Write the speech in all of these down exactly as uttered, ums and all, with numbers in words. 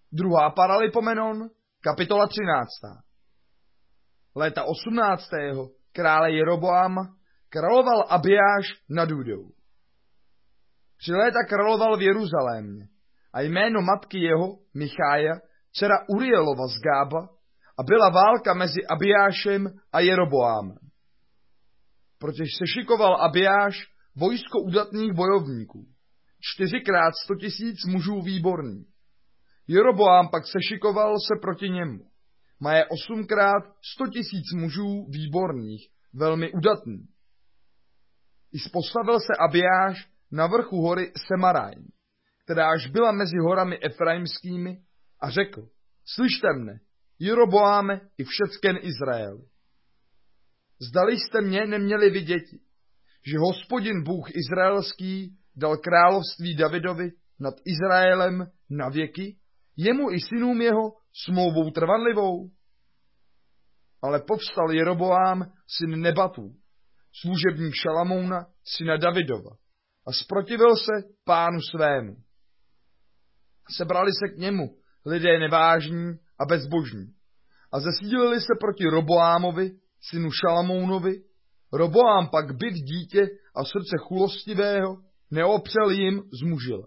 Druhá Paralipomenon, kapitola třináctá. Léta osmnáctého krále Jeroboama královal Abijáš nad Judou. Tři léta královal v Jeruzalémě a jméno matky jeho, Michája, dcera Urielova z Gába, a byla válka mezi Abijášem a Jeroboámem. Protože se šikoval Abijáš vojsko udatných bojovníků, čtyřikrát sto tisíc mužů výborných. Jeroboám pak sešikoval se proti němu. Maje osmkrát sto tisíc mužů výborných, velmi udatných. I postavil se Abijáš na vrchu hory Semarajm, kteráž byla mezi horami efraimskými, a řekl: Slyšte mne, Jeroboáme i všecken Izraeli. Zdali jste mě neměli vy děti, že Hospodin Bůh izraelský dal království Davidovi nad Izraelem na věky, jemu i synům jeho smlouvou trvanlivou? Ale povstal Jeroboám, syn Nebatů, služebník Šalamouna, syna Davidova, a zprotivil se pánu svému. Sebrali se k němu lidé nevážní a bezbožní a zesílili se proti Roboámovi, synu Šalamounovi. Roboám pak byt dítě a srdce chulostivého neopřel jim zmužile.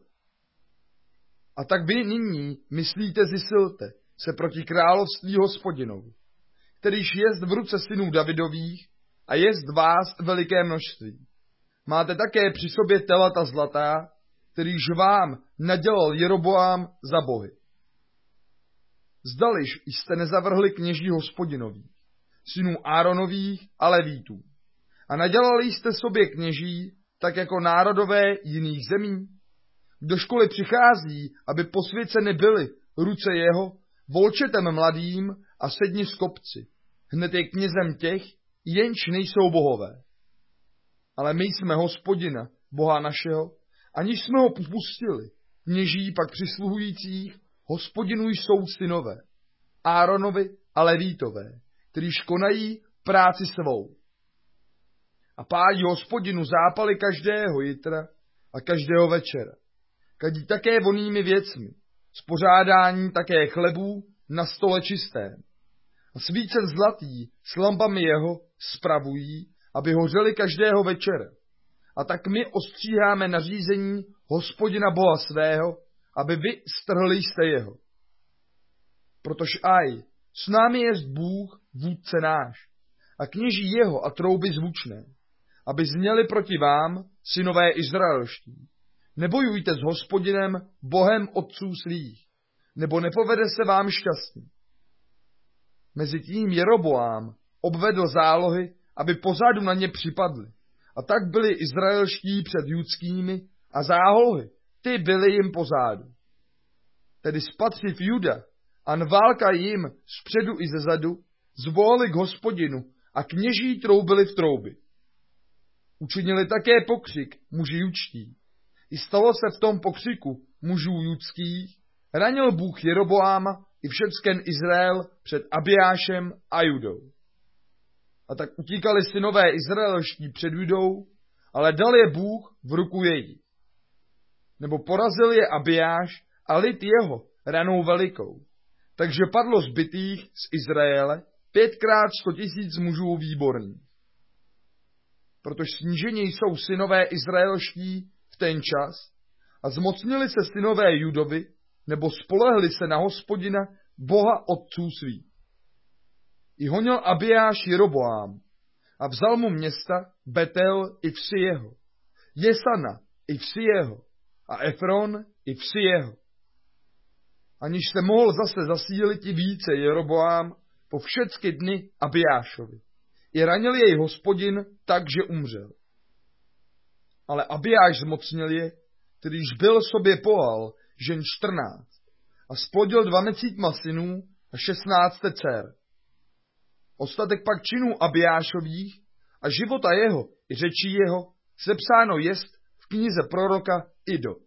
A tak vy nyní myslíte, zisilte se proti království Hospodinovi, kterýž jest v ruce synů Davidových a jest vás veliké množství. Máte také při sobě telata zlatá, kterýž vám nadělal Jeroboám za bohy. Zdaliž jste nezavrhli kněží Hospodinových, synů Áronových a Levítů, a nadělali jste sobě kněží, tak jako národové jiných zemí? Do školy přichází, aby posvěceny byly ruce jeho, volčetem mladým a sedni z kopci. Hned je knězem těch, jenž nejsou bohové. Ale my jsme Hospodina, Boha našeho, aniž jsme ho pustili, kněží pak přisluhujících Hospodinu jsou synové, Áronovi a Levítové, kterýž konají práci svou. A pálí Hospodinu zápaly každého jitra a každého večera. Kadí také vonnými věcmi, spořádání také chlebů na stole čistém. A svícen zlatý s lampami jeho spravují, aby hořeli každého večera. A tak my ostříháme nařízení Hospodina Boha svého, aby vy strhli jste jeho. Protože aj, s námi jest Bůh, vůdce náš, a kněží jeho a trouby zvučné, aby zněli proti vám, synové izraelští. Nebojujte s Hospodinem, Bohem otců svých, nebo nepovede se vám šťastně. Mezitím Jeroboám obvedl zálohy, aby pozadu na ně připadli. A tak byli izraelští před judskými a zálohy, ty byly jim pozadu. Tedy spatřiv Juda a válka jim zpředu i zezadu, zvolali k Hospodinu a kněží troubili v trouby. Učinili také pokřik muži judští. I stalo se v tom pokřiku mužů judských, ranil Bůh Jeroboáma i všecken Izrael před Abijášem a Judou. A tak utíkali synové izraelští před Judou, ale dal je Bůh v ruku jejich. Nebo porazil je Abijáš a lid jeho ranou velikou. Takže padlo zbytých z Izraele pětkrát sto tisíc mužů výborných. Protože snížení jsou synové izraelští v ten čas a zmocnili se synové Judovi, nebo spolehli se na Hospodina, Boha otců svých. I honil Abijáš Jeroboám a vzal mu města Betel i vsi jeho, Jesana i vsi jeho a Efron i vsi jeho. Aniž se mohl zase zasílit i více Jeroboám po všecky dny Abijášovi. I ranil jej Hospodin tak, že umřel. Ale Abijáš zmocnil je, kterýž byl sobě pohal žen čtrnáct a splodil dvanáctma synů a šestnácte dcer. Ostatek pak činů Abijášových a života jeho i řečí jeho sepsáno jest v knize proroka Ido.